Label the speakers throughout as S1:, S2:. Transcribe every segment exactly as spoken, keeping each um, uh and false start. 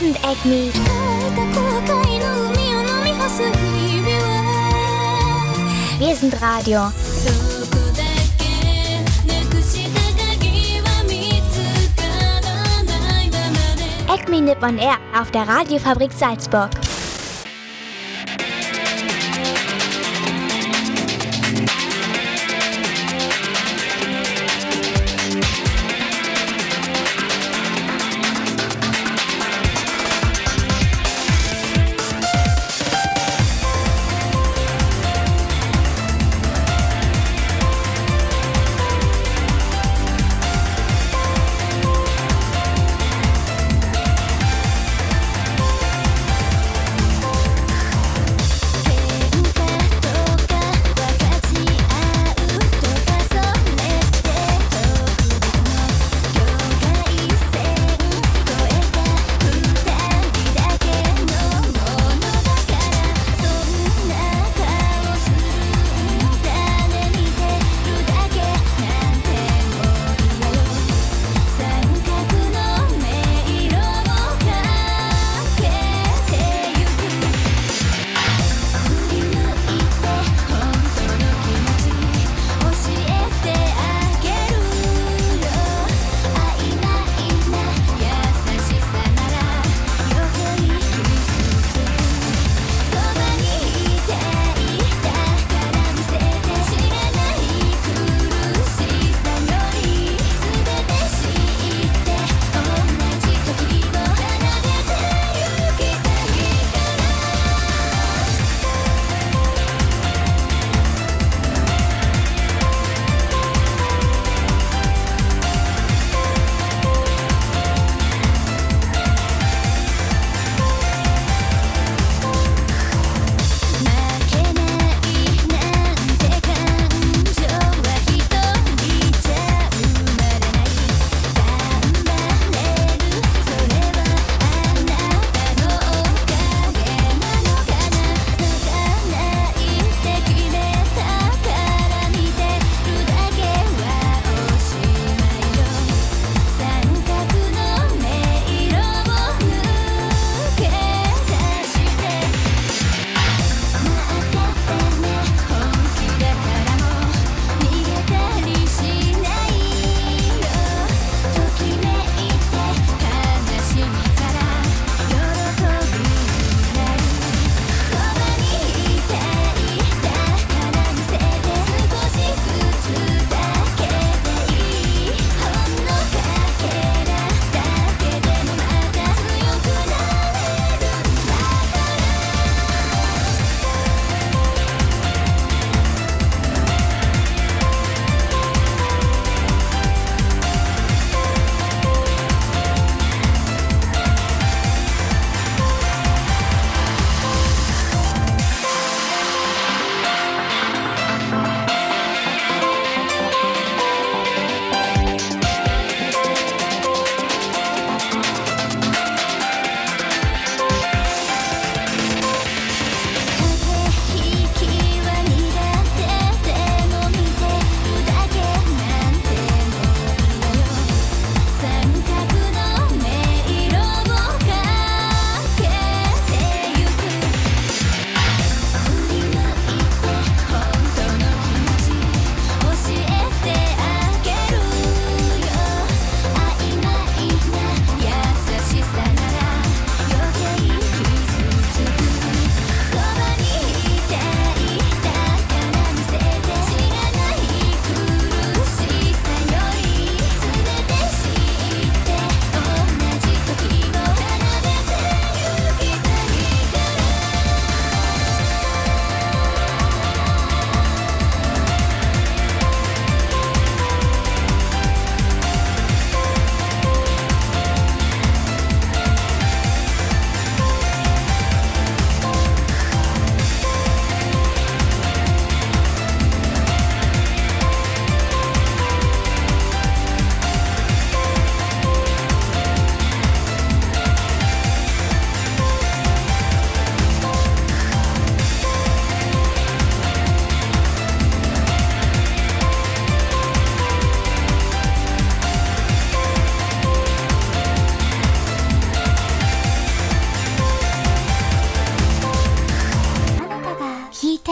S1: sind Acme. Wir sind Radio. Acme Nip on Air auf der Radiofabrik Salzburg.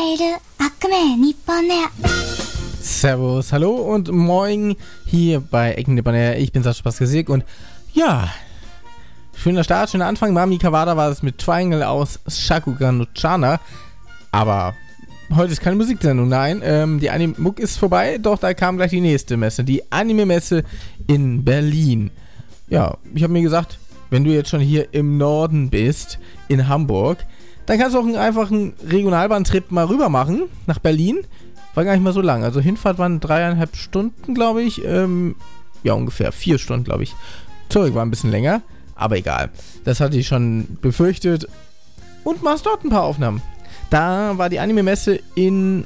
S1: いる悪名日本のや
S2: Servus, hallo und moin hier bei Ecken Nippon Air. Ich bin Sascha Paskasik und ja, schöner Start, schöner Anfang. Mami Kawada war es mit Triangle aus Shakugan no Chana, aber heute ist keine Musiksendung, nein. Ähm, die Anime-Muck ist vorbei, doch da kam gleich die nächste Messe, die Anime-Messe in Berlin. Ja, ich habe mir gesagt, wenn du jetzt schon hier im Norden bist, in Hamburg, dann kannst du auch einen einfachen Regionalbahntrip mal rüber machen, nach Berlin. War gar nicht mal so lang, also Hinfahrt waren dreieinhalb Stunden, glaube ich. Ähm, ja, ungefähr vier Stunden, glaube ich. Zurück war ein bisschen länger, aber egal. Das hatte ich schon befürchtet. Und machst dort ein paar Aufnahmen. Da war die Anime-Messe in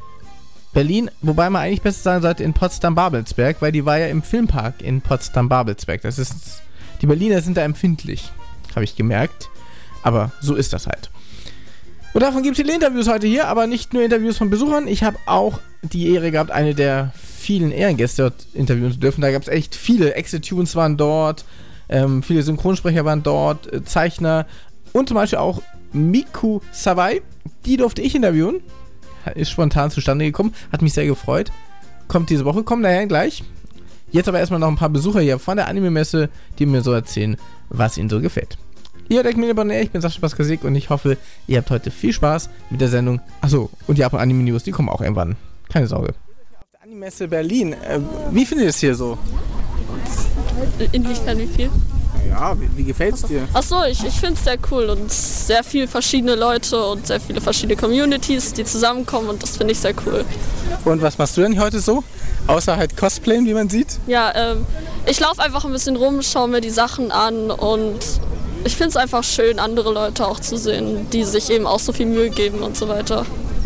S2: Berlin, wobei man eigentlich besser sagen sollte in Potsdam-Babelsberg, weil die war ja im Filmpark in Potsdam-Babelsberg. Das ist, die Berliner sind da empfindlich, habe ich gemerkt. Aber so ist das halt. Und davon gibt es viele Interviews heute hier, aber nicht nur Interviews von Besuchern. Ich habe auch die Ehre gehabt, eine der vielen Ehrengäste dort interviewen zu dürfen. Da gab es echt viele. Exit-Tunes waren dort, ähm, viele Synchronsprecher waren dort, äh, Zeichner und zum Beispiel auch Miku Sawai. Die durfte ich interviewen. Ist spontan zustande gekommen. Hat mich sehr gefreut. Kommt diese Woche, kommt daher gleich. Jetzt aber erstmal noch ein paar Besucher hier von der Anime-Messe, die mir so erzählen, was ihnen so gefällt. Ihr hört Ecken Nippon Air, ich bin Sascha Paskasik und ich hoffe, ihr habt heute viel Spaß mit der Sendung. Achso, und die Japan Anime News, die kommen auch irgendwann. Keine Sorge. Auf der Anime-Messe Berlin, äh, wie findet ihr es hier so?
S3: Inwiefern wie viel?
S2: Ja, wie, wie gefällt es dir?
S3: Achso, ich, ich finde es sehr cool und sehr viele verschiedene Leute und sehr viele verschiedene Communities, die zusammenkommen und das finde ich sehr cool.
S2: Und was machst du denn heute so? Außer halt Cosplayen, wie man sieht?
S3: Ja, ähm, ich laufe einfach ein bisschen rum, schaue mir die Sachen an und ich finde es einfach schön, andere Leute auch zu sehen, die sich eben auch so viel Mühe geben und so weiter.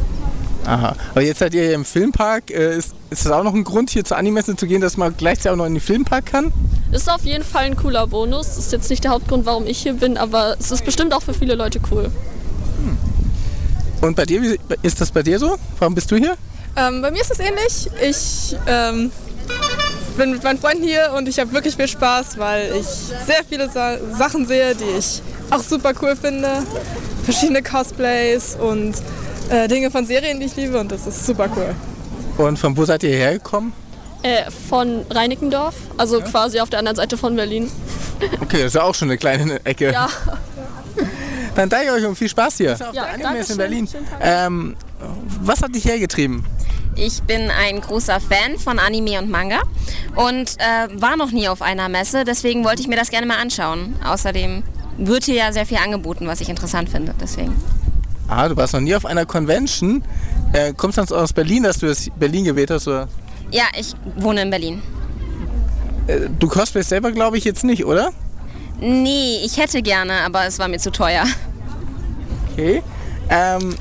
S2: Aha, aber jetzt seid ihr hier im Filmpark. Äh, ist, ist das auch noch ein Grund, hier zur Anime-Messe zu gehen, dass man gleichzeitig auch noch in den Filmpark kann?
S3: Ist auf jeden Fall ein cooler Bonus. Das ist jetzt nicht der Hauptgrund, warum ich hier bin, aber es ist bestimmt auch für viele Leute cool.
S2: Hm. Und bei dir, wie ist das bei dir so? Warum bist du hier?
S4: Ähm, bei mir ist es ähnlich. Ich ähm, bin mit meinen Freunden hier und ich habe wirklich viel Spaß, weil ich sehr viele Sa- Sachen sehe, die ich auch super cool finde. Verschiedene Cosplays und äh, Dinge von Serien, die ich liebe und das ist super cool.
S2: Und von wo seid ihr hergekommen?
S3: Äh, von Reinickendorf, also ja. Quasi auf der anderen Seite von Berlin.
S2: Okay, das ist ja auch schon eine kleine Ecke.
S3: Ja.
S2: Dann danke ich euch und viel Spaß hier. Auf
S3: ja,
S2: der Anime-Messe in
S3: schön,
S2: Berlin. Ähm, was hat dich hergetrieben?
S5: Ich bin ein großer Fan von Anime und Manga und äh, war noch nie auf einer Messe, deswegen wollte ich mir das gerne mal anschauen. Außerdem wird hier ja sehr viel angeboten, was ich interessant finde, deswegen.
S2: Ah, du warst noch nie auf einer Convention. Äh, kommst du aus Berlin, dass du das Berlin gewählt hast? Oder?
S5: Ja, ich wohne in Berlin.
S2: Äh, du cosplayst selber, glaube ich, jetzt nicht, oder?
S5: Nee, ich hätte gerne, aber es war mir zu teuer.
S2: Okay. Ähm,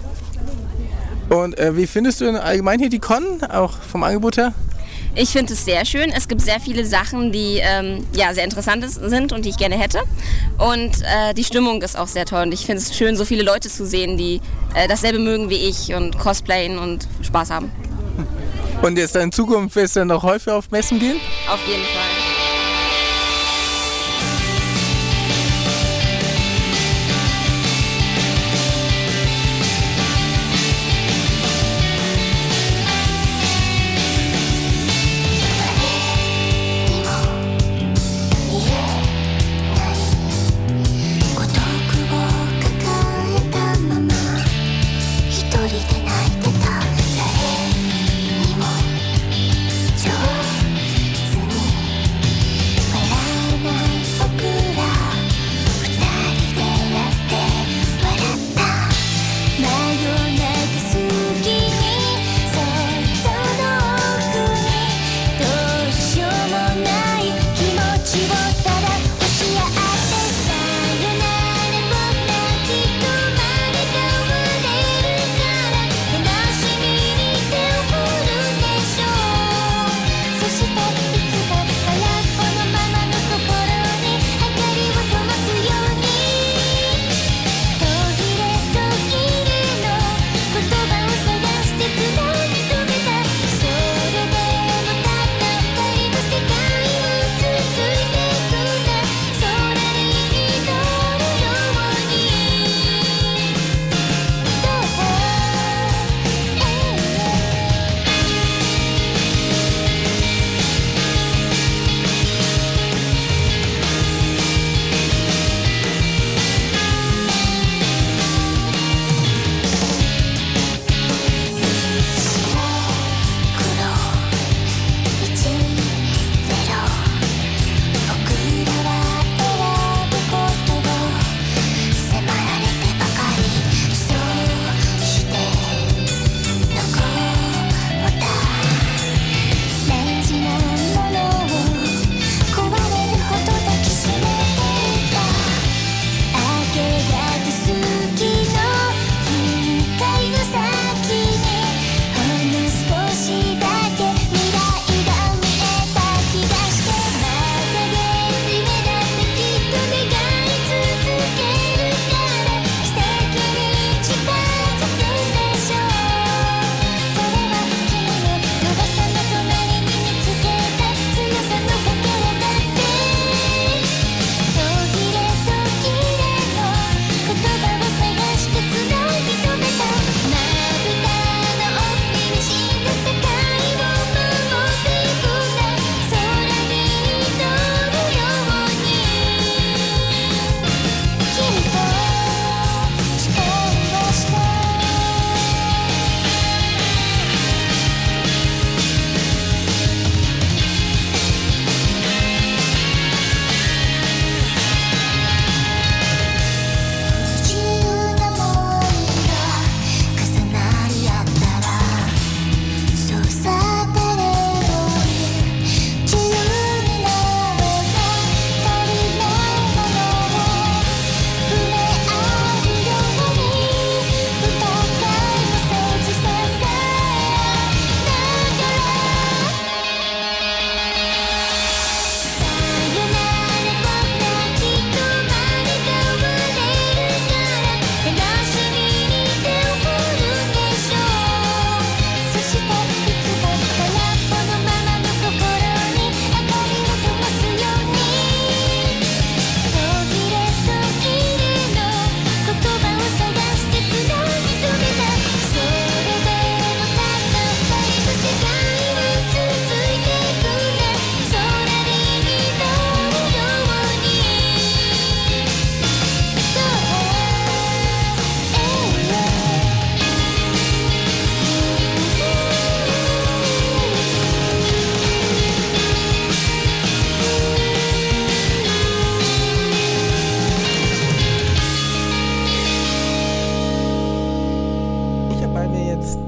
S2: und äh, wie findest du denn allgemein hier die Con, auch vom Angebot her?
S5: Ich finde es sehr schön. Es gibt sehr viele Sachen, die ähm, ja, sehr interessant sind und die ich gerne hätte. Und äh, die Stimmung ist auch sehr toll. Und ich finde es schön, so viele Leute zu sehen, die äh, dasselbe mögen wie ich und cosplayen und Spaß haben.
S2: Und jetzt in Zukunft wirst du dann noch häufiger auf Messen gehen?
S5: Auf jeden Fall.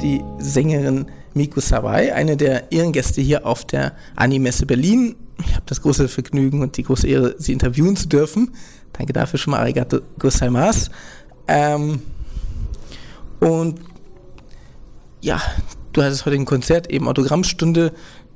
S2: die Sängerin Miku Sawai, eine der Ehrengäste hier auf der Anime-Messe Berlin. Ich habe das große Vergnügen und die große Ehre, sie interviewen zu dürfen. Danke dafür schon mal, arigato gozaimasu. Ähm, und ja, du hattest heute ein Konzert, eben Autogrammstunde.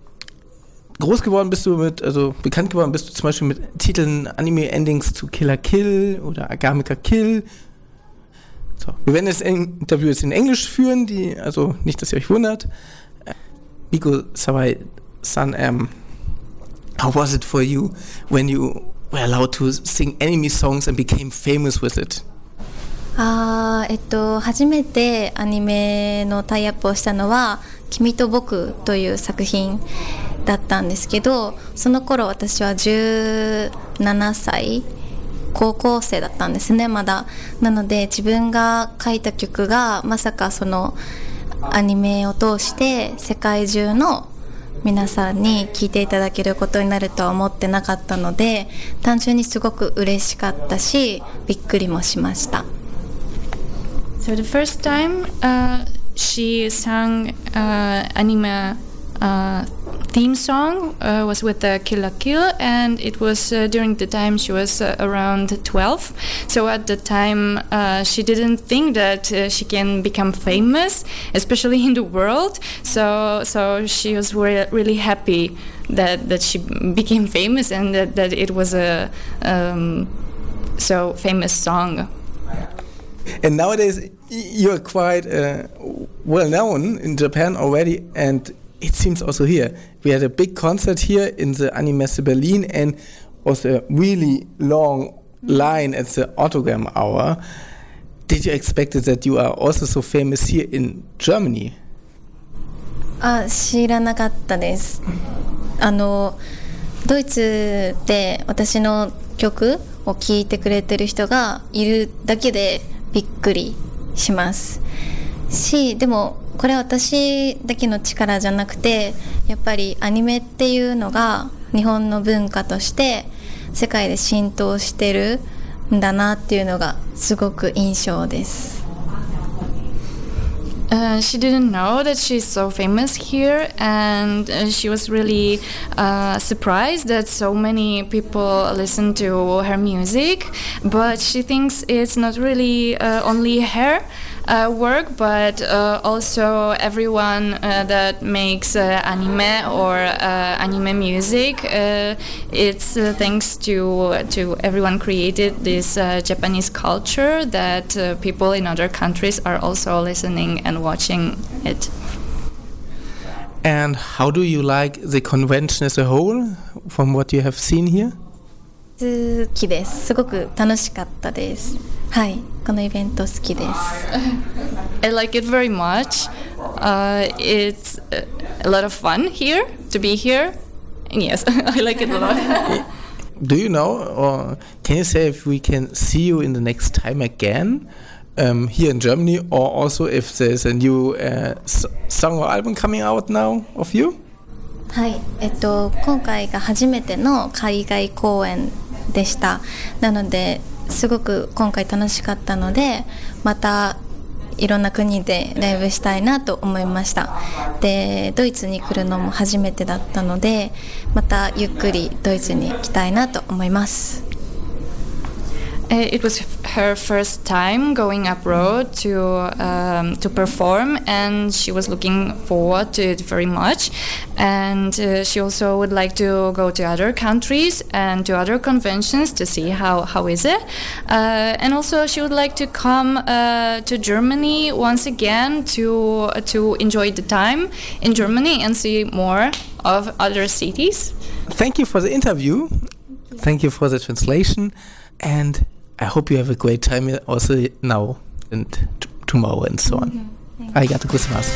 S2: Groß geworden bist du mit, also bekannt geworden bist du zum Beispiel mit Titeln Anime-Endings zu Kill la Kill oder Agame ga Kill. So, wir werden das Interview jetzt in Englisch führen, die, also nicht, dass ihr euch wundert. Uh, Miku Sawai-san, um, how was it for you when you were allowed to sing anime songs and became famous with it?
S6: あーえっと初めてアニメのタイアップをしたのは「君と僕」という作品だったんですけど、その頃私はじゅうななさい、高校生だったんですね、まだ。なので自分が書いた曲がまさかそのアニメを通して世界中の皆さんに聴いていただけることになるとは思ってなかったので、単純にすごく嬉しかったしびっくりもしました。
S7: So the first time uh, she sang uh, anime uh, theme song uh, was with the Kill la Kill, and it was uh, during the time she was uh, around twelve. So at the time uh, she didn't think that uh, she can become famous, especially in the world. So so she was re- really happy that that she became famous and that, that it was a um, so famous song.
S2: And nowadays you're quite uh, well known in Japan already, and it seems also here. We had a big concert here in the Anime-Messe Berlin and was a really long line at the Autogram Hour. Did you expect that you are also so famous here in Germany?
S6: あ、知らなかったです。あのドイツで私の曲を聴いてくれてる人がいるだけでびっくりしますし、でもこれは私だけの力じゃなくて、やっぱりアニメっていうのが日本の文化として世界で浸透してるんだなっていうのがすごく印象です。
S7: Uh, she didn't know that she's so famous here, and uh, she was really uh, surprised that so many people listen to her music. But she thinks it's not really uh, only her uh, work, but uh, also everyone uh, that makes uh, anime or uh, anime music. Uh, it's uh, thanks to to everyone created this uh, Japanese culture that uh, people in other countries are also listening and watching it.
S2: And how do you like the convention as a whole, from what you have seen here?
S6: 好きです。すごく楽しかったです。はい、このイベント好きです。
S7: I like it very much. Uh, it's a lot of fun here to be here. And yes, I like it a lot.
S2: Do you know, or can you say if we can see you in the next time again? Um, here in Germany, or also if there's a new uh, song or album coming out now of you?
S6: はい、えっと今回が初めての海外公演でした。なのですごく今回楽しかったので、またいろんな国でライブしたいなと思いました。で、ドイツに来るのも初めてだったので、またゆっくりドイツに来たいなと思います。
S7: It was her first time going abroad to um, to perform, and she was looking forward to it very much. And uh, she also would like to go to other countries and to other conventions to see how, how is it. Uh, and also she would like to come uh, to Germany once again to to enjoy the time in Germany and see more of other cities.
S2: Thank you for the interview. Thank you for the translation, and I hope you have a great time also now and t- tomorrow and so on. Arigato gozaimasu.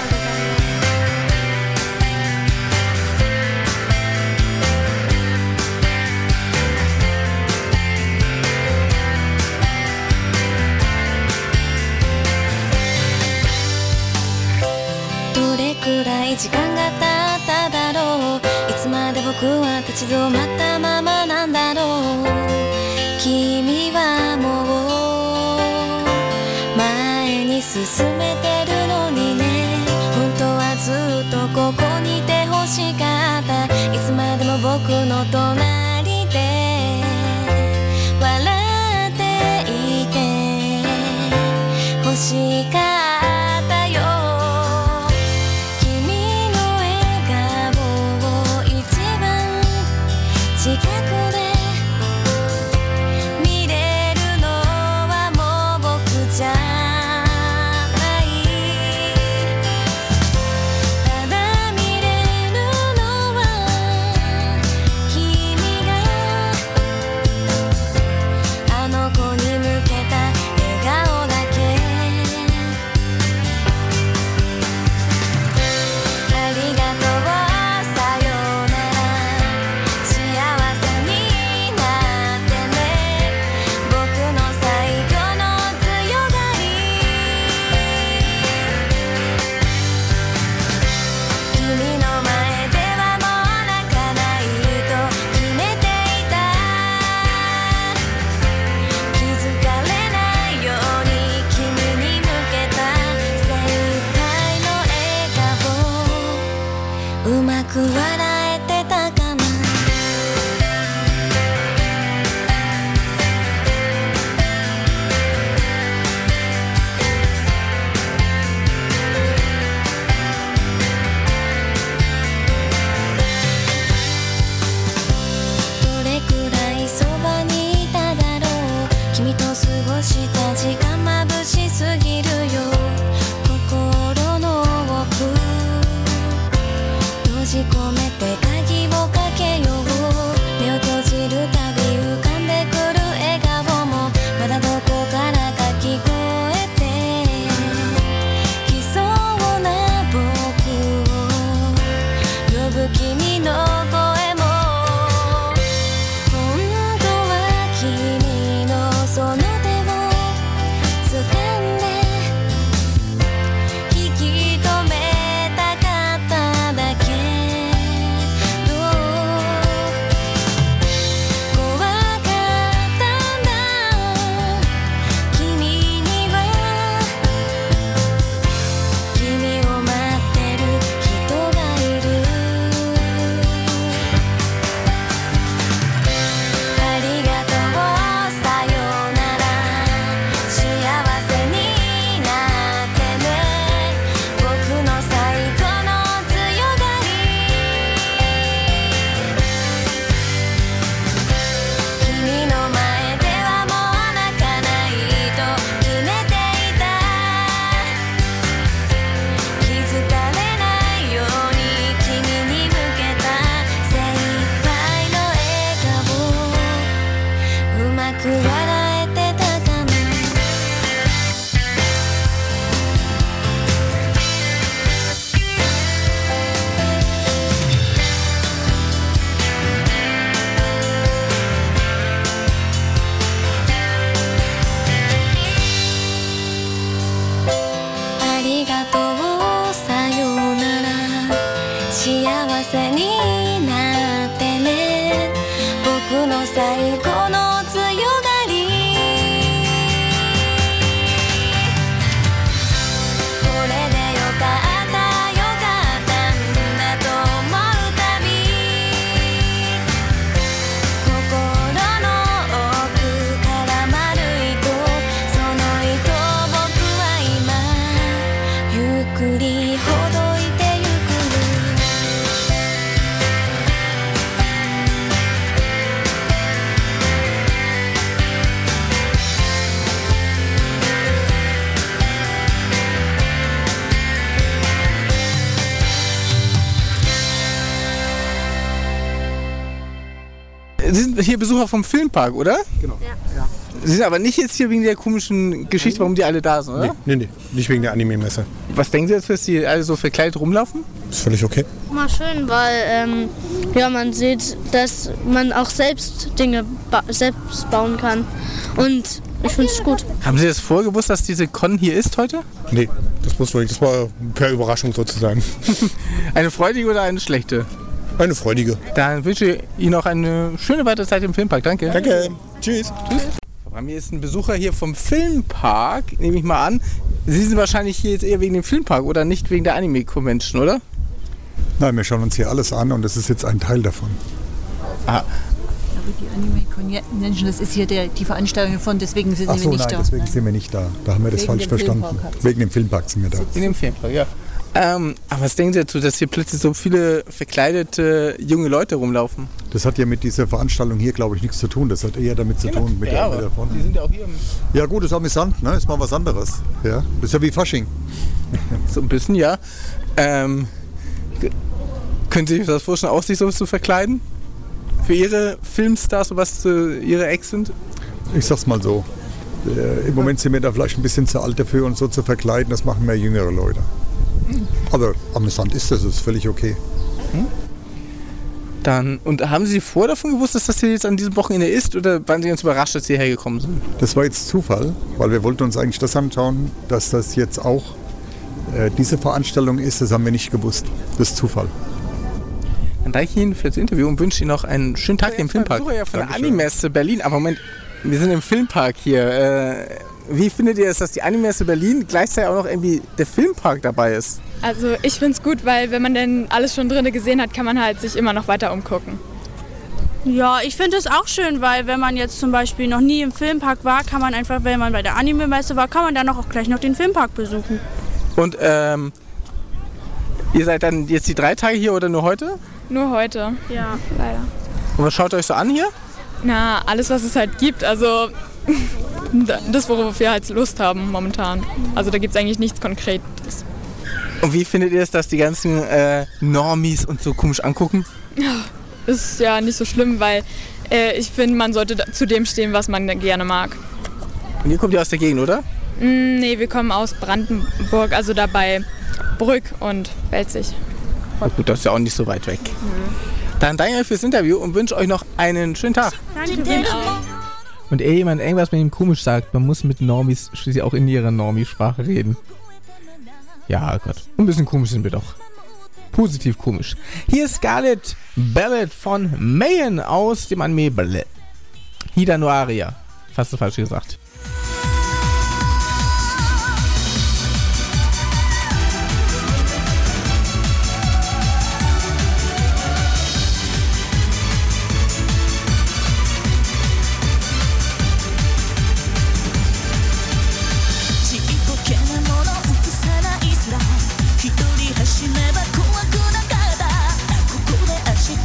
S6: どれくらい時間が経っただろう、いつまで僕は立ち止まったままなんだろう。君はもう前に進めてるのにね。 隣で笑っていて欲しかったよ君の笑顔を一番近くで見れるのはもう僕じゃうまく笑えてたかなどれくらいそばにいただろう君と過ごした時間眩しすぎるよ心の奥閉じ込めて鍵をかけよう目を閉じるたび浮かんでくる笑顔もまだどこからか聞こえてきそうな僕を呼ぶ君の声も本当は君のその手を掴んで引き止めたかっただけ幸せになってね僕の最後の強がりこれでよかったよかったんだと思うたび心の奥から丸いとその糸僕は今ゆっくりほどいて
S2: Sie sind hier Besucher vom Filmpark, oder?
S8: Genau. Ja. Ja.
S2: Sie sind aber nicht jetzt hier wegen der komischen Geschichte, warum die alle da sind, oder?
S8: Nee, nee, nee. Nicht wegen der Anime-Messe.
S2: Was denken Sie jetzt, dass die alle so verkleidet rumlaufen?
S8: Ist völlig okay.
S9: Mal schön, weil ähm, ja, man sieht, dass man auch selbst Dinge ba- selbst bauen kann. Und ich finde es gut.
S2: Haben Sie das vorher gewusst, dass diese Con hier ist heute?
S8: Nee, das wusste ich. Das war per Überraschung sozusagen.
S2: Eine freudige oder eine schlechte?
S8: Eine freudige.
S2: Dann wünsche ich Ihnen noch eine schöne weitere Zeit im Filmpark. Danke.
S8: Danke. Tschüss.
S2: Tschüss. Bei mir ist ein Besucher hier vom Filmpark, nehme ich mal an. Sie sind wahrscheinlich hier jetzt eher wegen dem Filmpark oder nicht wegen der Anime-Convention, oder?
S10: Nein, wir schauen uns hier alles an und das ist jetzt ein Teil davon.
S2: Ah.
S10: Aber die Anime Convention, das ist hier der, die Veranstaltung von, deswegen sind
S11: Ach
S10: wir
S11: so,
S10: nicht
S11: nein,
S10: da.
S11: deswegen sind wir nicht da. Da haben wir das
S10: Wegen
S11: falsch
S10: dem
S11: verstanden.
S10: Filmpark.
S11: Wegen dem Filmpark sind wir da.
S2: In dem Filmpark, ja. Ähm, aber was denken Sie dazu, dass hier plötzlich so viele verkleidete junge Leute rumlaufen?
S11: Das hat ja mit dieser Veranstaltung hier, glaube ich, nichts zu tun. Das hat eher damit zu tun mit
S2: ja,
S11: der, mit der Front.
S2: Die sind ja auch hier.
S11: Ja gut, ist amüsant, ne? Ist mal was anderes. Ja, das ist ja wie Fasching.
S2: So ein bisschen, ja. Ähm, k- können Sie sich das vorstellen, auch sich so zu verkleiden? Für Ihre Filmstars, so was äh, Ihre Ex sind?
S11: Ich sag's mal so. Äh, Im Moment sind wir da vielleicht ein bisschen zu alt dafür, uns so zu verkleiden. Das machen mehr jüngere Leute. Aber amüsant ist das, ist völlig okay.
S2: Hm? Dann, und haben Sie vorher davon gewusst, dass das hier jetzt an diesem Wochenende ist? Oder waren Sie ganz überrascht, dass Sie hierher gekommen sind?
S11: Das war jetzt Zufall, weil wir wollten uns eigentlich das anschauen, dass das jetzt auch äh, diese Veranstaltung ist. Das haben wir nicht gewusst. Das ist Zufall.
S2: Dann danke ich Ihnen für das Interview und wünsche Ihnen noch einen schönen Tag hier im Filmpark. Ich ja von der Animesse Berlin, aber Moment, wir sind im Filmpark hier. Äh, wie findet ihr es, dass die Animesse Berlin gleichzeitig auch noch irgendwie der Filmpark dabei ist?
S12: Also ich finde es gut, weil wenn man denn alles schon drin gesehen hat, kann man halt sich immer noch weiter umgucken.
S9: Ja, ich finde es auch schön, weil wenn man jetzt zum Beispiel noch nie im Filmpark war, kann man einfach, wenn man bei der Anime-Messe war, kann man dann auch gleich noch den Filmpark besuchen.
S2: Und ähm, ihr seid dann jetzt die drei Tage hier oder nur heute?
S12: Nur heute.
S9: Ja,
S12: leider.
S2: Und was schaut ihr euch so an hier?
S12: Na, alles was es halt gibt, also das, worauf wir halt Lust haben momentan. Also da gibt es eigentlich nichts Konkretes.
S2: Und wie findet ihr es, dass die ganzen äh, Normies uns so komisch angucken?
S12: Ist ja nicht so schlimm, weil äh, ich finde, man sollte zu dem stehen, was man gerne mag.
S2: Und ihr kommt ja aus der Gegend, oder?
S12: Mm, nee, wir kommen aus Brandenburg, also da bei Brück und Belzig.
S2: Na gut, das ist ja auch nicht so weit weg. Mhm. Dann danke euch fürs Interview und wünsche euch noch einen schönen Tag.
S9: Danke dir auch.
S2: Und ehe jemand irgendwas mit ihm komisch sagt, man muss mit Normies schließlich auch in ihrer Normie-Sprache reden. Ja, Gott. Ein bisschen komisch sind wir doch. Positiv komisch. Hier ist Scarlet Ballet von Mayen aus dem Anime Ballet. Hida no Aria. Fast so falsch gesagt.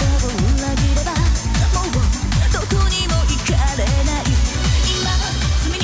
S13: 「今積み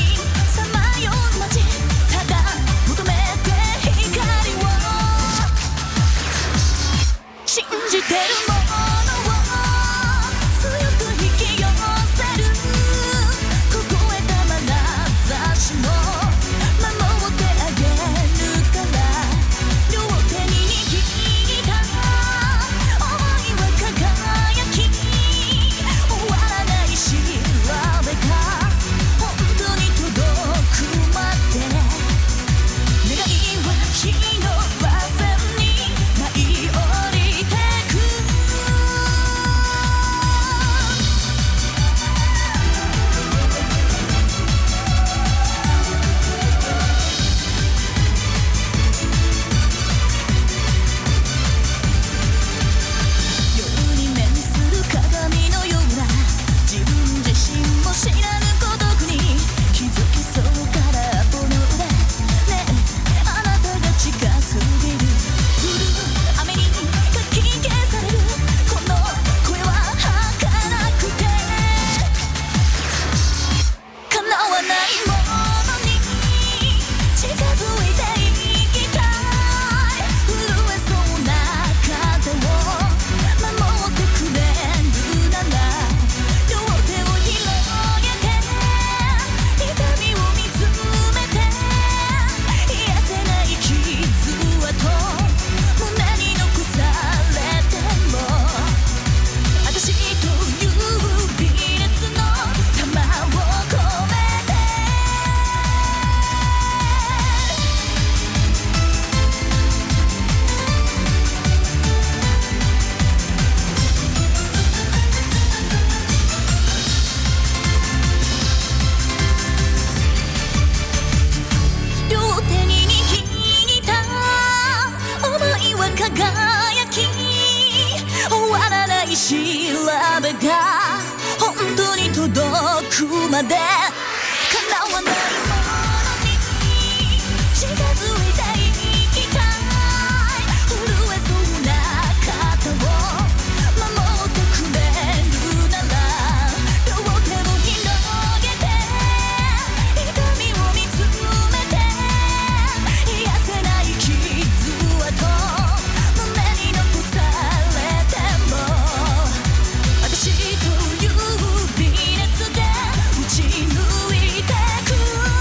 S13: くまで叶わないものに近づいていきたい震えそうな肩を守ってくれるなら両手を広げて痛みを見つめて癒せない傷跡胸に残されても私という微熱で打ち抜いてく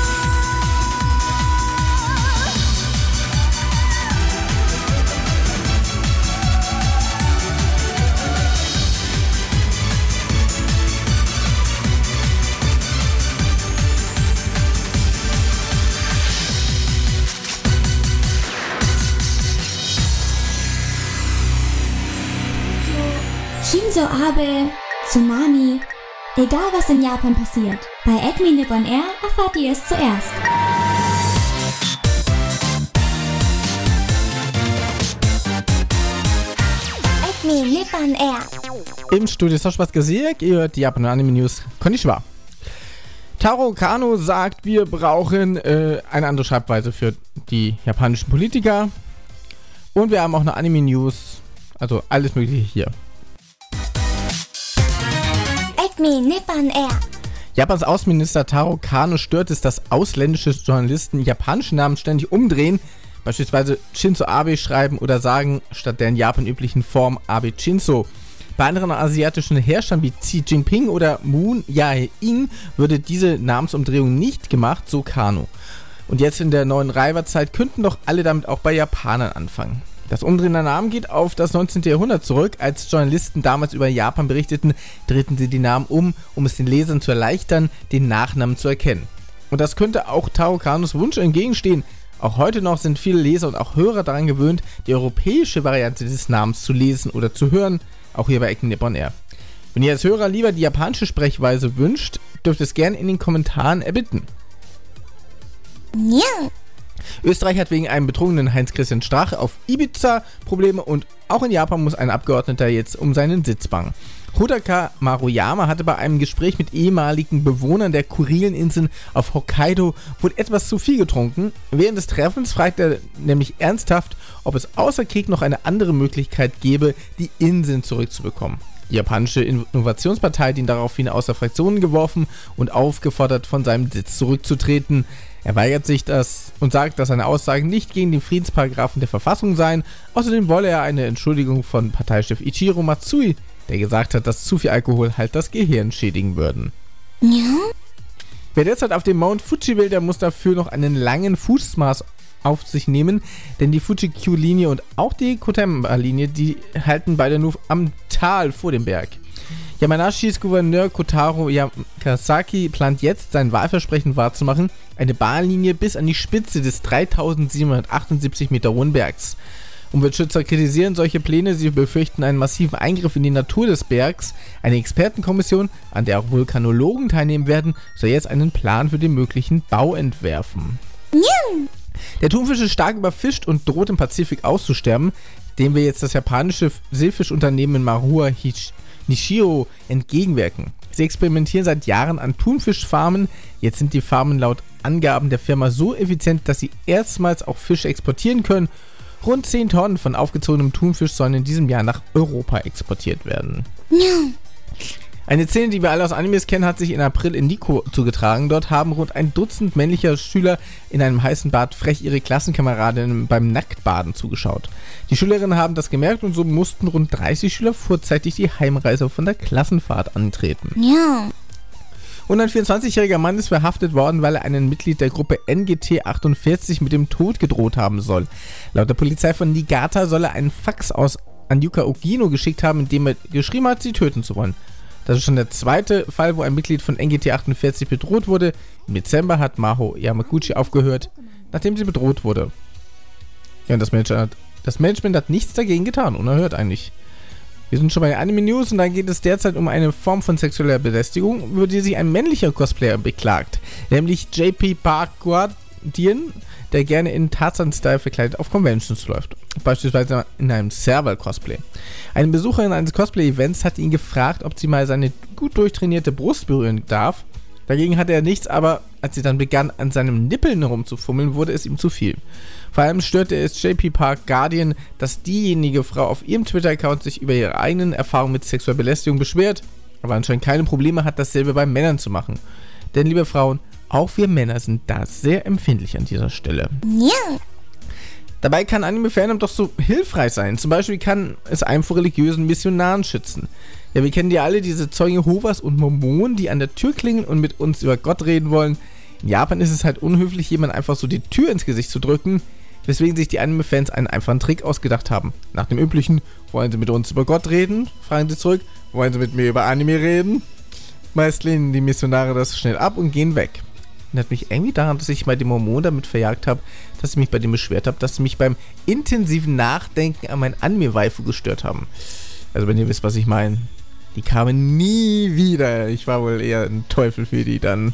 S1: Shinzo Abe, Tsunami. Egal was in Japan passiert, bei Acme Nippon Air erfahrt ihr es zuerst. Acme Nippon Air.
S2: Im Studio ist Spaß Gesirk, ihr hört die Japan Anime News. Konnichiwa. Taro Kano sagt, wir brauchen äh, eine andere Schreibweise für die japanischen Politiker. Und wir haben auch eine Anime News, also alles mögliche hier.
S1: Acme Nippon Air.
S2: Japans Außenminister Taro Kano stört es, dass ausländische Journalisten japanische Namen ständig umdrehen, beispielsweise Shinzo Abe schreiben oder sagen, statt der in Japan üblichen Form Abe Shinzo. Bei anderen asiatischen Herrschern wie Xi Jinping oder Moon Jae-in würde diese Namensumdrehung nicht gemacht, so Kano. Und jetzt in der neuen Reiwa-Zeit könnten doch alle damit auch bei Japanern anfangen. Das Umdrehen der Namen geht auf das neunzehnten. Jahrhundert zurück. Als Journalisten damals über Japan berichteten, drehten sie die Namen um, um es den Lesern zu erleichtern, den Nachnamen zu erkennen. Und das könnte auch Taro Kanos Wunsch entgegenstehen. Auch heute noch sind viele Leser und auch Hörer daran gewöhnt, die europäische Variante des Namens zu lesen oder zu hören, auch hier bei Acme Nippon Air. Wenn ihr als Hörer lieber die japanische Sprechweise wünscht, dürft ihr es gerne in den Kommentaren erbitten.
S1: Ja.
S2: Österreich hat wegen einem betrunkenen Heinz-Christian Strache auf Ibiza Probleme und auch in Japan muss ein Abgeordneter jetzt um seinen Sitz bangen. Hodaka Maruyama hatte bei einem Gespräch mit ehemaligen Bewohnern der kurilen Inseln auf Hokkaido wohl etwas zu viel getrunken. Während des Treffens fragt er nämlich ernsthaft, ob es außer Krieg noch eine andere Möglichkeit gäbe, die Inseln zurückzubekommen. Die japanische Innovationspartei hat ihn daraufhin aus der Fraktion geworfen und aufgefordert, von seinem Sitz zurückzutreten. Er weigert sich das und sagt, dass seine Aussagen nicht gegen den Friedensparagraphen der Verfassung seien. Außerdem wolle er eine Entschuldigung von Parteichef Ichiro Matsui, der gesagt hat, dass zu viel Alkohol halt das Gehirn schädigen würden.
S1: Ja?
S2: Wer derzeit auf dem Mount Fuji will, der muss dafür noch einen langen Fußmarsch auf sich nehmen, denn die Fuji-Q-Linie und auch die Kotemba-Linie, die halten beide nur am Tal vor dem Berg. Yamanashis Gouverneur Kotaro Yamasaki plant jetzt, sein Wahlversprechen wahrzumachen, eine Bahnlinie bis an die Spitze des dreitausendsiebenhundertachtundsiebzig Meter hohen Bergs. Umweltschützer kritisieren solche Pläne, sie befürchten einen massiven Eingriff in die Natur des Bergs. Eine Expertenkommission, an der auch Vulkanologen teilnehmen werden, soll jetzt einen Plan für den möglichen Bau entwerfen.
S1: Ja.
S2: Der Thunfisch ist stark überfischt und droht im Pazifik auszusterben, dem wir jetzt das japanische Seefischunternehmen Mahua Hish Nishio entgegenwirken. Sie experimentieren seit Jahren an Thunfischfarmen. Jetzt sind die Farmen laut Angaben der Firma so effizient, dass sie erstmals auch Fische exportieren können. Rund zehn Tonnen von aufgezogenem Thunfisch sollen in diesem Jahr nach Europa exportiert werden.
S1: Ja.
S2: Eine Szene, die wir alle aus Animes kennen, hat sich in April in Nikko zugetragen. Dort haben rund ein Dutzend männlicher Schüler in einem heißen Bad frech ihre Klassenkameradinnen beim Nacktbaden zugeschaut. Die Schülerinnen haben das gemerkt und so mussten rund dreißig Schüler vorzeitig die Heimreise von der Klassenfahrt antreten.
S1: Ja.
S2: Und ein vierundzwanzigjähriger Mann ist verhaftet worden, weil er einen Mitglied der Gruppe N G T achtundvierzig mit dem Tod gedroht haben soll. Laut der Polizei von Niigata soll er einen Fax aus an Yuka Ogino geschickt haben, in dem er geschrieben hat, sie töten zu wollen. Das ist schon der zweite Fall, wo ein Mitglied von N G T achtundvierzig bedroht wurde. Im Dezember hat Maho Yamaguchi aufgehört, nachdem sie bedroht wurde. Ja, und das Management hat, das Management hat nichts dagegen getan, unerhört eigentlich. Wir sind schon bei Anime News und da geht es derzeit um eine Form von sexueller Belästigung, über die sich ein männlicher Cosplayer beklagt, nämlich J P Parkguardian, der gerne in Tarzan-Style verkleidet auf Conventions läuft, beispielsweise in einem Serval-Cosplay. Eine Besucherin eines Cosplay-Events hat ihn gefragt, ob sie mal seine gut durchtrainierte Brust berühren darf. Dagegen hatte er nichts, aber als sie dann begann, an seinem Nippeln herumzufummeln, wurde es ihm zu viel. Vor allem störte es J P Park Guardian, dass diejenige Frau auf ihrem Twitter-Account sich über ihre eigenen Erfahrungen mit sexueller Belästigung beschwert, aber anscheinend keine Probleme hat, dasselbe bei Männern zu machen. Denn, liebe Frauen, auch wir Männer sind da sehr empfindlich an dieser Stelle.
S13: Ja.
S2: Dabei kann Anime-Fandom doch so hilfreich sein. Zum Beispiel kann es einem vor religiösen Missionaren schützen. Ja, wir kennen ja alle diese Zeugen Jehovas und Mormonen, die an der Tür klingeln und mit uns über Gott reden wollen. In Japan ist es halt unhöflich, jemand einfach so die Tür ins Gesicht zu drücken, weswegen sich die Anime-Fans einen einfachen Trick ausgedacht haben. Nach dem üblichen, wollen sie mit uns über Gott reden? Fragen sie zurück, wollen sie mit mir über Anime reden? Meist lehnen die Missionare das schnell ab und gehen weg. Erinnert mich irgendwie daran, dass ich bei dem Mormon damit verjagt habe, dass ich mich bei dem beschwert habe, dass sie mich beim intensiven Nachdenken an mein Anime-Waifu gestört haben. Also wenn ihr wisst, was ich meine. Die kamen nie wieder. Ich war wohl eher ein Teufel für die dann.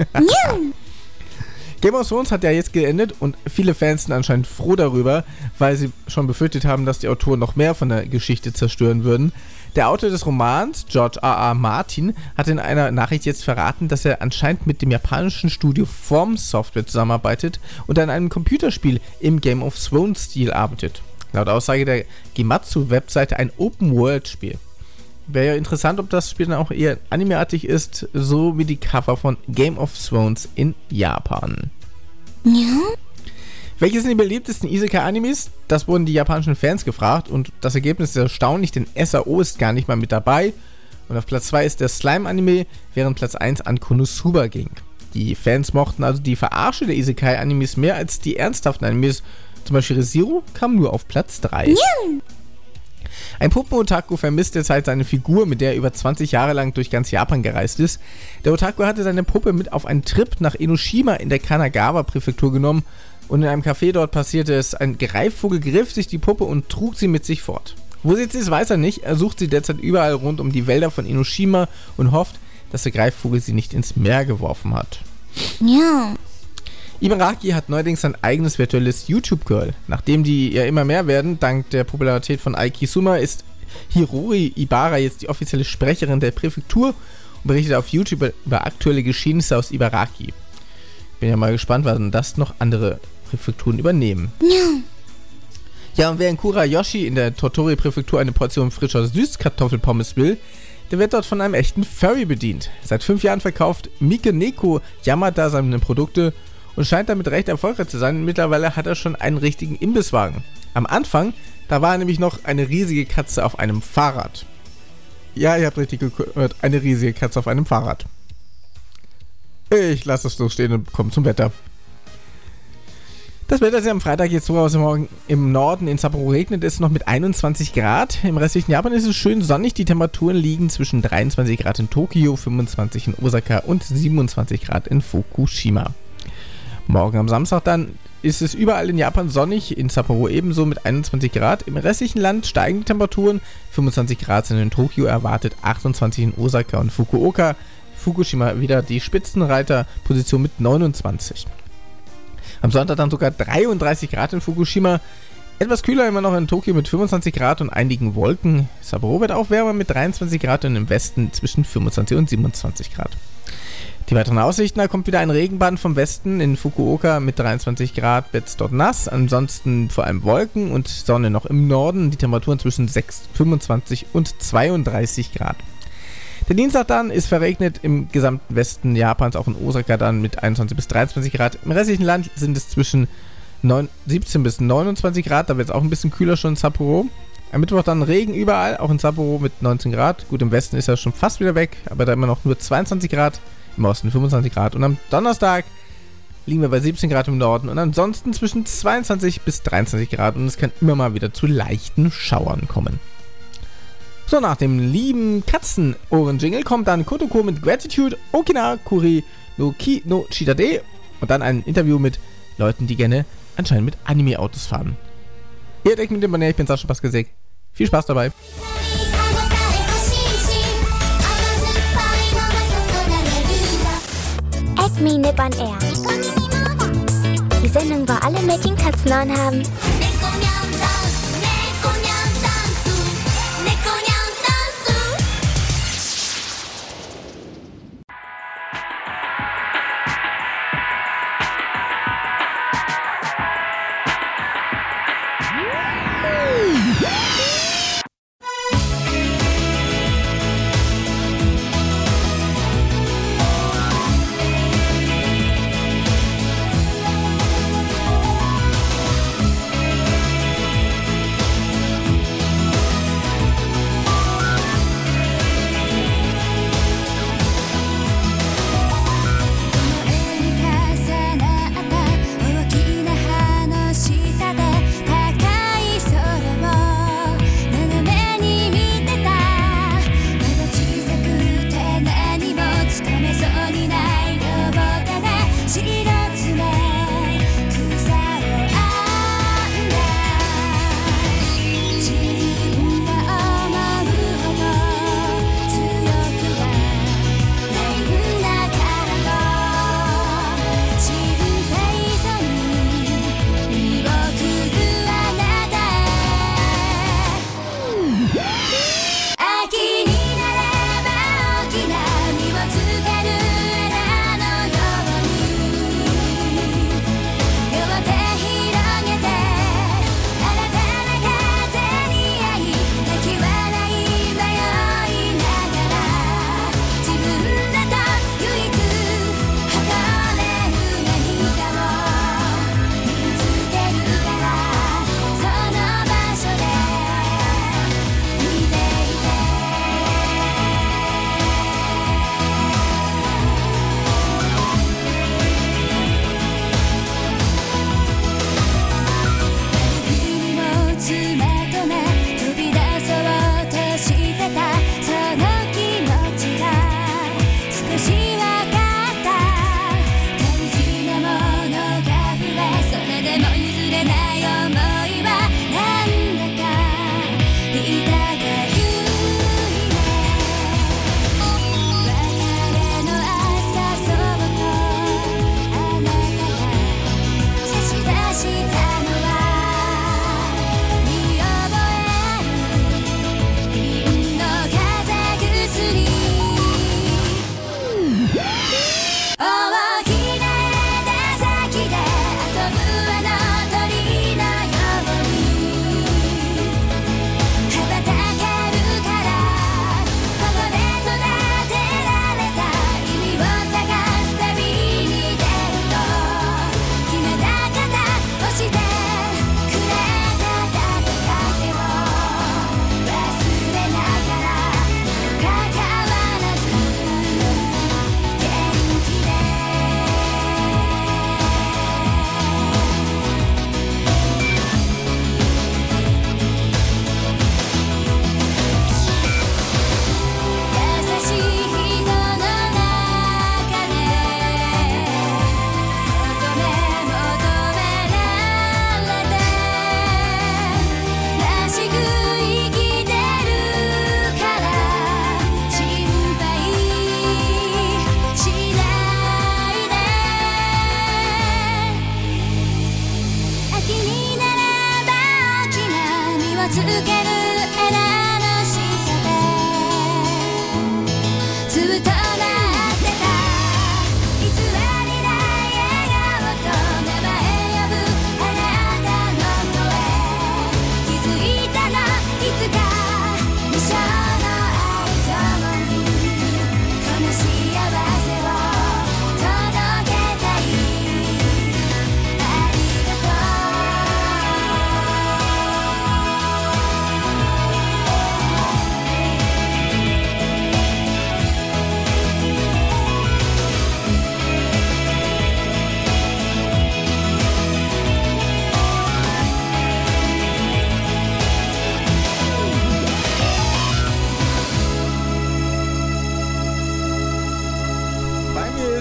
S2: Game of Thrones hat ja jetzt geendet und viele Fans sind anscheinend froh darüber, weil sie schon befürchtet haben, dass die Autoren noch mehr von der Geschichte zerstören würden. Der Autor des Romans, George R R. Martin, hat in einer Nachricht jetzt verraten, dass er anscheinend mit dem japanischen Studio From Software zusammenarbeitet und an einem Computerspiel im Game of Thrones-Stil arbeitet. Laut Aussage der Gematsu-Webseite ein Open-World-Spiel. Wäre ja interessant, ob das Spiel dann auch eher animeartig ist, so wie die Cover von Game of Thrones in Japan.
S13: Ja?
S2: Welche sind die beliebtesten Isekai-Animes? Das wurden die japanischen Fans gefragt und das Ergebnis ist erstaunlich, denn S A O ist gar nicht mal mit dabei. Und auf Platz zwei ist der Slime-Anime, während Platz eins an Konosuba ging. Die Fans mochten also die Verarsche der Isekai-Animes mehr als die ernsthaften Animes. Zum Beispiel Re:Zero kam nur auf Platz drei.
S13: Ja.
S2: Ein Puppen-Otaku vermisst derzeit seine Figur, mit der er über zwanzig Jahre lang durch ganz Japan gereist ist. Der Otaku hatte seine Puppe mit auf einen Trip nach Enoshima in der Kanagawa-Präfektur genommen und in einem Café dort passierte es. Ein Greifvogel griff sich die Puppe und trug sie mit sich fort. Wo sie jetzt ist, weiß er nicht. Er sucht sie derzeit überall rund um die Wälder von Enoshima und hofft, dass der Greifvogel sie nicht ins Meer geworfen hat.
S13: Ja.
S2: Ibaraki hat neuerdings sein eigenes virtuelles YouTube-Girl. Nachdem die ja immer mehr werden, dank der Popularität von Aiki-Suma, ist Hirori Ibara jetzt die offizielle Sprecherin der Präfektur und berichtet auf YouTube über aktuelle Geschehnisse aus Ibaraki. Bin ja mal gespannt, wann das noch andere Präfekturen übernehmen.
S13: Ja.
S2: Ja, und wer in Kurayoshi in der Tottori-Präfektur eine Portion frischer Süßkartoffelpommes will, der wird dort von einem echten Furry bedient. Seit fünf Jahren verkauft Mikeneko Yamada seine Produkte und scheint damit recht erfolgreich zu sein. Mittlerweile hat er schon einen richtigen Imbisswagen. Am Anfang, da war nämlich noch eine riesige Katze auf einem Fahrrad. Ja, ihr habt richtig gehört, eine riesige Katze auf einem Fahrrad. Ich lasse es so stehen und komme zum Wetter. Das Wetter ist ja am Freitag jetzt so aus, morgen im Norden in Sapporo regnet es noch mit einundzwanzig Grad. Im restlichen Japan ist es schön sonnig. Die Temperaturen liegen zwischen dreiundzwanzig Grad in Tokio, fünfundzwanzig in Osaka und siebenundzwanzig Grad in Fukushima. Morgen am Samstag dann ist es überall in Japan sonnig, in Sapporo ebenso mit einundzwanzig Grad. Im restlichen Land steigen die Temperaturen, fünfundzwanzig Grad sind in Tokio erwartet, achtundzwanzig in Osaka und Fukuoka. Fukushima wieder die Spitzenreiterposition mit neunundzwanzig. Am Sonntag dann sogar dreiunddreißig Grad in Fukushima. Etwas kühler immer noch in Tokio mit fünfundzwanzig Grad und einigen Wolken. Sapporo wird auch wärmer mit dreiundzwanzig Grad und im Westen zwischen fünfundzwanzig und siebenundzwanzig Grad. Die weiteren Aussichten, da kommt wieder ein Regenband vom Westen in Fukuoka mit dreiundzwanzig Grad, wird's dort nass, ansonsten vor allem Wolken und Sonne noch im Norden, die Temperaturen zwischen fünfundzwanzig und zweiunddreißig Grad. Der Dienstag dann ist verregnet im gesamten Westen Japans, auch in Osaka dann mit einundzwanzig bis dreiundzwanzig Grad. Im restlichen Land sind es zwischen siebzehn bis neunundzwanzig Grad, da wird es auch ein bisschen kühler schon in Sapporo. Am Mittwoch dann Regen überall, auch in Sapporo mit neunzehn Grad. Gut, im Westen ist er schon fast wieder weg, aber da immer noch nur zweiundzwanzig Grad. Im Osten fünfundzwanzig Grad und am Donnerstag liegen wir bei siebzehn Grad im Norden und ansonsten zwischen zweiundzwanzig bis dreiundzwanzig Grad und es kann immer mal wieder zu leichten Schauern kommen. So, nach dem lieben Katzenohren-Jingle kommt dann Kotoko mit Gratitude, Okina Kuri no Ki no Shidade und dann ein Interview mit Leuten, die gerne anscheinend mit Anime-Autos fahren. Ihr denkt mit dem Bonnet, ich bin Sascha Paskasek. Viel Spaß dabei.
S13: エクミネバンエア Die Sendung, wo alle Mädchen Katzenohren haben.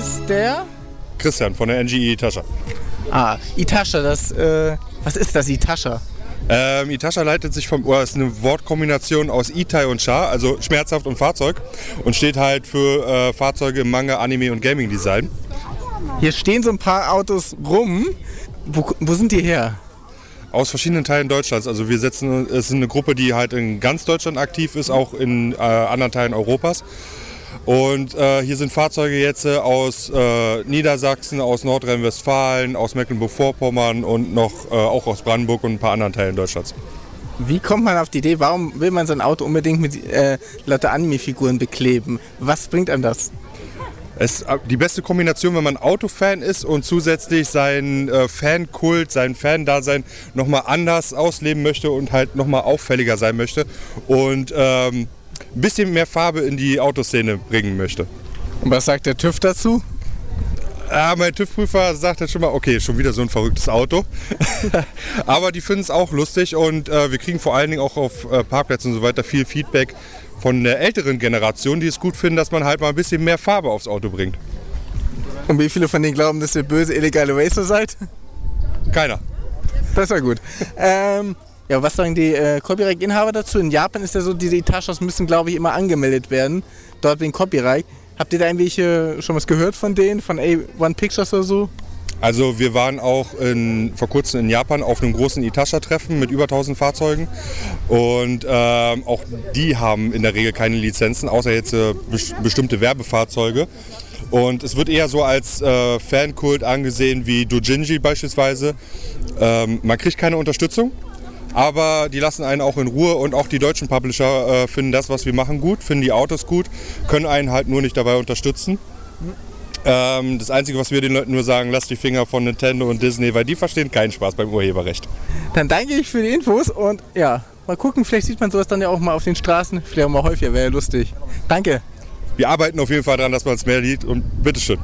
S2: ist der?
S8: Christian von der N G E Itasha.
S2: Ah, Itasha, das, äh, was ist das Itasha?
S8: Ähm, Itasha leitet sich vom, oder ist eine Wortkombination aus Itai und Sha, also schmerzhaft und Fahrzeug, und steht halt für äh, Fahrzeuge im Manga, Anime und Gaming Design.
S2: Hier stehen so ein paar Autos rum. Wo, wo sind die her?
S8: Aus verschiedenen Teilen Deutschlands. Also wir setzen, es ist eine Gruppe, die halt in ganz Deutschland aktiv ist, auch in äh, anderen Teilen Europas. Und äh, hier sind Fahrzeuge jetzt äh, aus äh, Niedersachsen, aus Nordrhein-Westfalen, aus Mecklenburg-Vorpommern und noch äh, auch aus Brandenburg und ein paar anderen Teilen Deutschlands.
S2: Wie kommt man auf die Idee, warum will man so ein Auto unbedingt mit äh, lauter Anime-Figuren bekleben? Was bringt einem das?
S8: Es ist die beste Kombination, wenn man Autofan ist und zusätzlich seinen äh, Fankult, sein Fan-Dasein nochmal anders ausleben möchte und halt nochmal auffälliger sein möchte und ähm, ein bisschen mehr Farbe in die Autoszene bringen möchte.
S2: Und was sagt der TÜV dazu?
S8: Ja, mein TÜV-Prüfer sagt jetzt schon mal, okay, schon wieder so ein verrücktes Auto. Aber die finden es auch lustig und äh, wir kriegen vor allen Dingen auch auf äh, Parkplätzen und so weiter viel Feedback von der älteren Generation, die es gut finden, dass man halt mal ein bisschen mehr Farbe aufs Auto bringt.
S2: Und wie viele von denen glauben, dass ihr böse, illegale Racer seid?
S8: Keiner.
S2: Das war gut. ähm, ja, was sagen die äh, Copyright-Inhaber dazu? In Japan ist ja so, diese Itashas müssen, glaube ich, immer angemeldet werden, dort wegen Copyright. Habt ihr da irgendwelche schon was gehört von denen, von A eins Pictures oder so?
S8: Also wir waren auch in, vor kurzem in Japan auf einem großen Itasha-Treffen mit über tausend Fahrzeugen und ähm, auch die haben in der Regel keine Lizenzen, außer jetzt äh, bes- bestimmte Werbefahrzeuge. Und es wird eher so als äh, Fankult angesehen wie Dojinji beispielsweise. Ähm, man kriegt keine Unterstützung, aber die lassen einen auch in Ruhe und auch die deutschen Publisher äh, finden das, was wir machen, gut, finden die Autos gut, können einen halt nur nicht dabei unterstützen. Ähm, das Einzige, was wir den Leuten nur sagen, lasst die Finger von Nintendo und Disney, weil die verstehen keinen Spaß beim Urheberrecht.
S2: Dann danke ich für die Infos und ja, mal gucken, vielleicht sieht man sowas dann ja auch mal auf den Straßen, vielleicht auch mal häufiger, wäre ja lustig. Danke.
S8: Wir arbeiten auf jeden Fall daran, dass man es mehr sieht und bitteschön.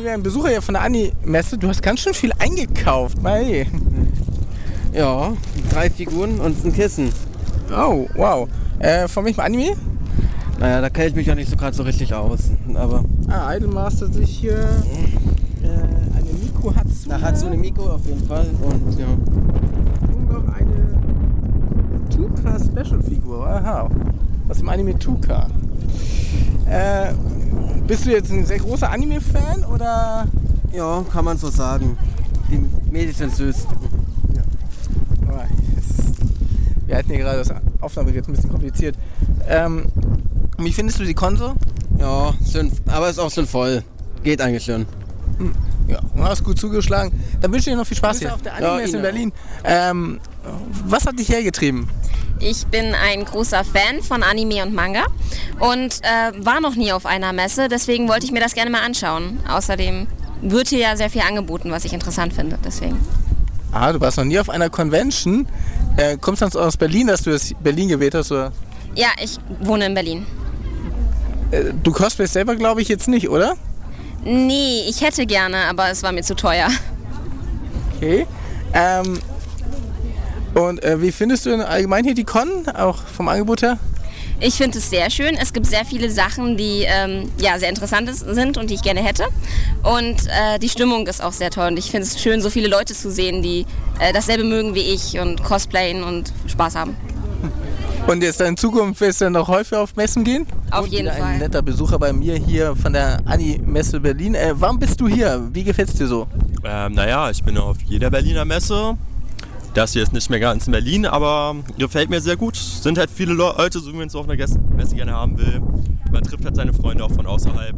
S2: schon wieder ein Besucher hier von der Ani-Messe. Du hast ganz schön viel eingekauft, Mai.
S14: Ja, drei Figuren und ein Kissen.
S2: Oh, wow. Äh, von welchem Anime?
S14: Naja, da kenne ich mich ja nicht so gerade so richtig aus, aber...
S2: Ah, Idolmaster sich hier... Äh, eine Miku Hatsune.
S14: Da Hatsune Miku auf jeden Fall und ja...
S2: Und noch eine Tuka Special Figur. Aha. Aus dem Anime Tuka. Äh, bist du jetzt ein sehr großer Anime-Fan oder?
S14: Ja, kann man so sagen. Die Mädels sind süß.
S2: Ja. Oh, ist, wir hatten hier gerade das Aufnahmegerät ein bisschen kompliziert. Ähm, wie findest du die Konso?
S14: Ja, aber ist auch sinnvoll. Geht eigentlich schon.
S2: Hm. Ja, du hast gut zugeschlagen. Dann wünsche ich dir noch viel Spaß hier auf der Anime-Messe ja, in Berlin. Ähm, was hat dich hergetrieben?
S5: Ich bin ein großer Fan von Anime und Manga und äh, war noch nie auf einer Messe, deswegen wollte ich mir das gerne mal anschauen. Außerdem wird hier ja sehr viel angeboten, was ich interessant finde, deswegen.
S2: Ah, du warst noch nie auf einer Convention. Äh, kommst du aus Berlin, dass du das Berlin gewählt hast, oder?
S5: Ja, ich wohne in Berlin.
S2: Äh, du cosplayst selber, glaube ich, jetzt nicht, oder?
S5: Nee, ich hätte gerne, aber es war mir zu teuer.
S2: Okay. Ähm... Und äh, wie findest du denn allgemein hier die Con, auch vom Angebot her?
S5: Ich finde es sehr schön. Es gibt sehr viele Sachen, die ähm, ja, sehr interessant sind und die ich gerne hätte. Und äh, die Stimmung ist auch sehr toll. Und ich finde es schön, so viele Leute zu sehen, die äh, dasselbe mögen wie ich und cosplayen und Spaß haben.
S2: Und jetzt in Zukunft wirst du dann noch häufiger auf Messen gehen?
S5: Auf jeden
S2: ein
S5: Fall.
S2: Ein netter Besucher bei mir hier von der Ani-Messe Berlin. Äh, warum bist du hier? Wie gefällt es dir so?
S15: Ähm, naja, ich bin auf jeder Berliner Messe. Das hier ist nicht mehr ganz in Berlin, aber gefällt mir sehr gut. Sind halt viele Leute, so wie man es auf einer Messe gerne haben will. Man trifft halt seine Freunde auch von außerhalb.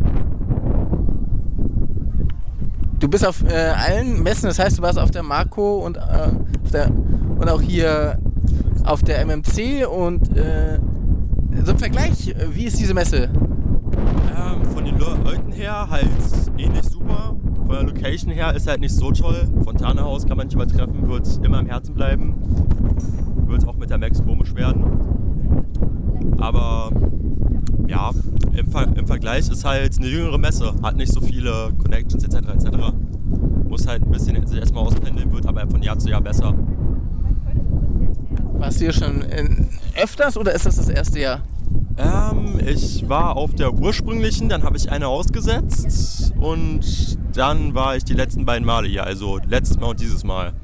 S2: Du bist auf äh, allen Messen, das heißt, du warst auf der Marco und, äh, auf der, und auch hier auf der M M C. Und äh, so im Vergleich, wie ist diese Messe?
S15: Ähm, von den Leuten her halt ähnlich super. Von der Location her ist halt nicht so toll. Fontana-Haus kann man nicht übertreffen, wird immer im Herzen bleiben. Wird auch mit der Max komisch werden. Aber ja, im, Ver im Vergleich ist halt eine jüngere Messe. Hat nicht so viele Connections et cetera et cetera. Muss halt ein bisschen sich erstmal auspendeln, wird aber von Jahr zu Jahr besser.
S2: Warst du hier schon in, öfters oder ist das das erste Jahr?
S15: Ähm, ich war auf der ursprünglichen, dann habe ich eine ausgesetzt und dann war ich die letzten beiden Male hier, also letztes Mal und dieses Mal.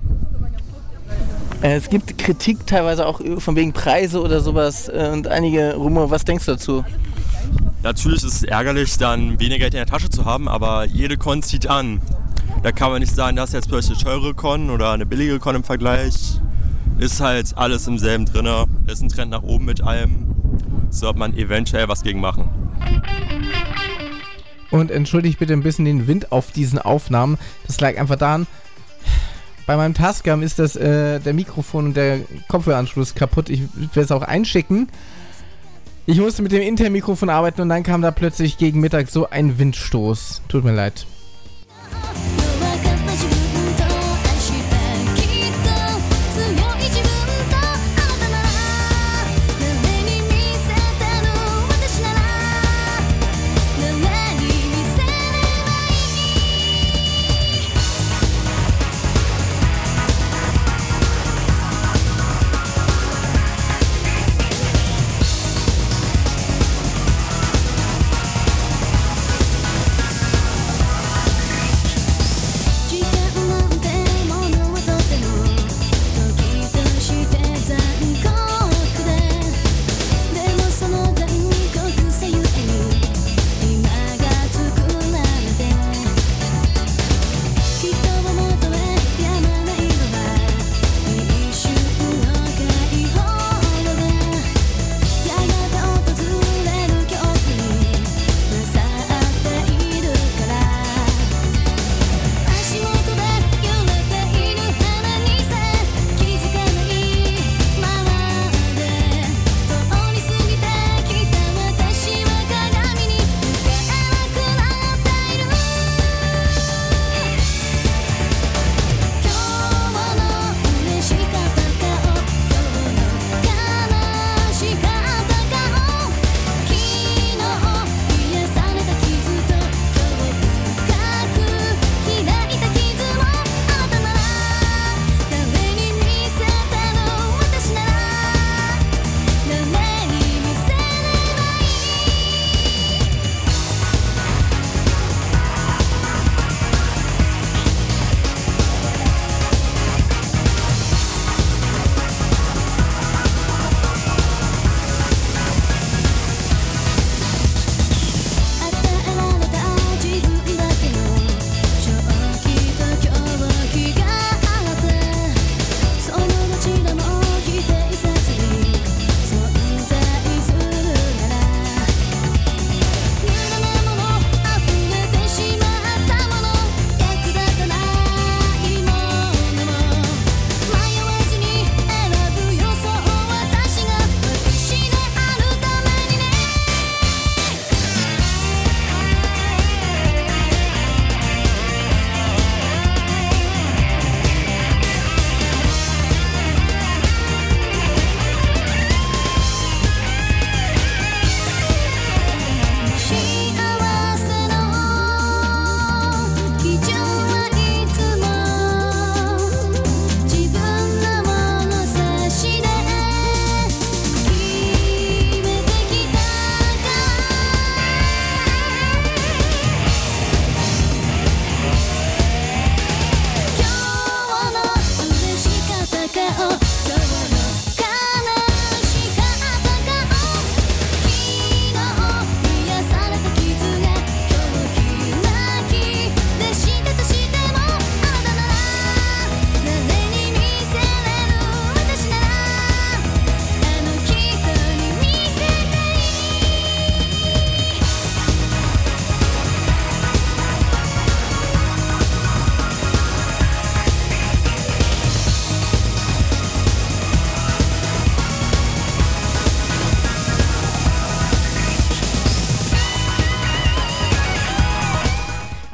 S2: Es gibt Kritik teilweise auch von wegen Preise oder sowas und einige Rumor. Was denkst du dazu?
S15: Natürlich ist es ärgerlich, dann weniger Geld in der Tasche zu haben, aber jede Con zieht an. Da kann man nicht sagen, das ist jetzt plötzlich eine teure Con oder eine billige Con im Vergleich. Ist halt alles im selben drin. Ist ein Trend nach oben mit allem. Sollte man eventuell was gegen machen.
S2: Und entschuldigt bitte ein bisschen den Wind auf diesen Aufnahmen. Das lag einfach daran, bei meinem Tascam ist das, äh, der Mikrofon und der Kopfhöreranschluss kaputt. Ich werde es auch einschicken. Ich musste mit dem internen Mikrofon arbeiten und dann kam da plötzlich gegen Mittag so ein Windstoß. Tut mir leid.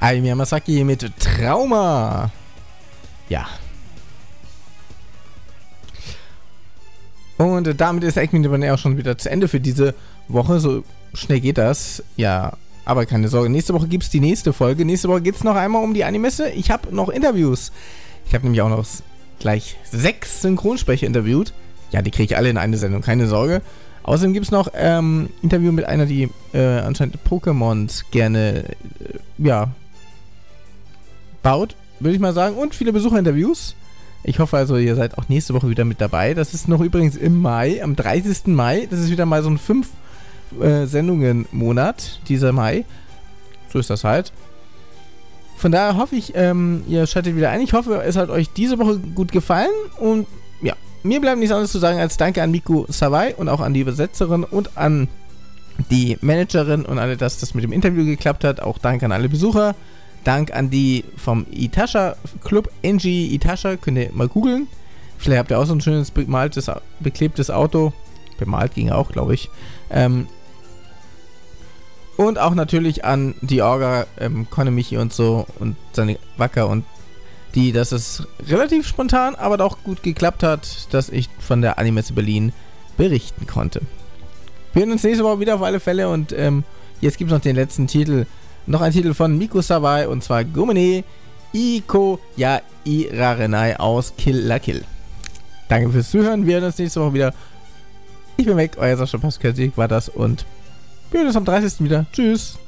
S2: Ayumi Hamasaki mit Trauma. Ja. Und äh, damit ist Ekmin Nippon Air auch schon wieder zu Ende für diese Woche. So schnell geht das. Ja, aber keine Sorge. Nächste Woche gibt es die nächste Folge. Nächste Woche geht es noch einmal um die Animesse. Ich habe noch Interviews. Ich habe nämlich auch noch gleich sechs Synchronsprecher interviewt. Ja, die kriege ich alle in eine Sendung. Keine Sorge. Außerdem gibt es noch ähm, Interview mit einer, die äh, anscheinend Pokémons gerne, äh, ja, baut, würde ich mal sagen. Und viele Besucherinterviews. Ich hoffe also, ihr seid auch nächste Woche wieder mit dabei. Das ist noch übrigens im Mai, am dreißigsten Mai. Das ist wieder mal so ein fünf äh, Sendungen Monat, dieser Mai. So ist das halt. Von daher hoffe ich, ähm, ihr schaltet wieder ein. Ich hoffe, es hat euch diese Woche gut gefallen. Und ja, mir bleibt nichts anderes zu sagen als Danke an Miku Sawai und auch an die Übersetzerin und an die Managerin und alle, dass das mit dem Interview geklappt hat. Auch Danke an alle Besucher. Dank an die vom Itasha Club, Engie Itasha, könnt ihr mal googeln. Vielleicht habt ihr auch so ein schönes bemaltes, beklebtes Auto. Bemalt ging auch, glaube ich. Ähm und auch natürlich an die Orga, ähm, Konemichi und so und seine Wacker und die, dass es relativ spontan, aber doch gut geklappt hat, dass ich von der Animesse Berlin berichten konnte. Wir hören uns nächste Woche wieder auf alle Fälle und ähm, jetzt gibt es noch den letzten Titel. Noch ein Titel von Miku Sawai und zwar Gomene Iko Ya Irarenai aus Kill la Kill. Danke fürs Zuhören, wir hören uns nächste Woche wieder. Ich bin weg, euer Sascha Pascal war das und wir hören uns am dreißigsten wieder. Tschüss.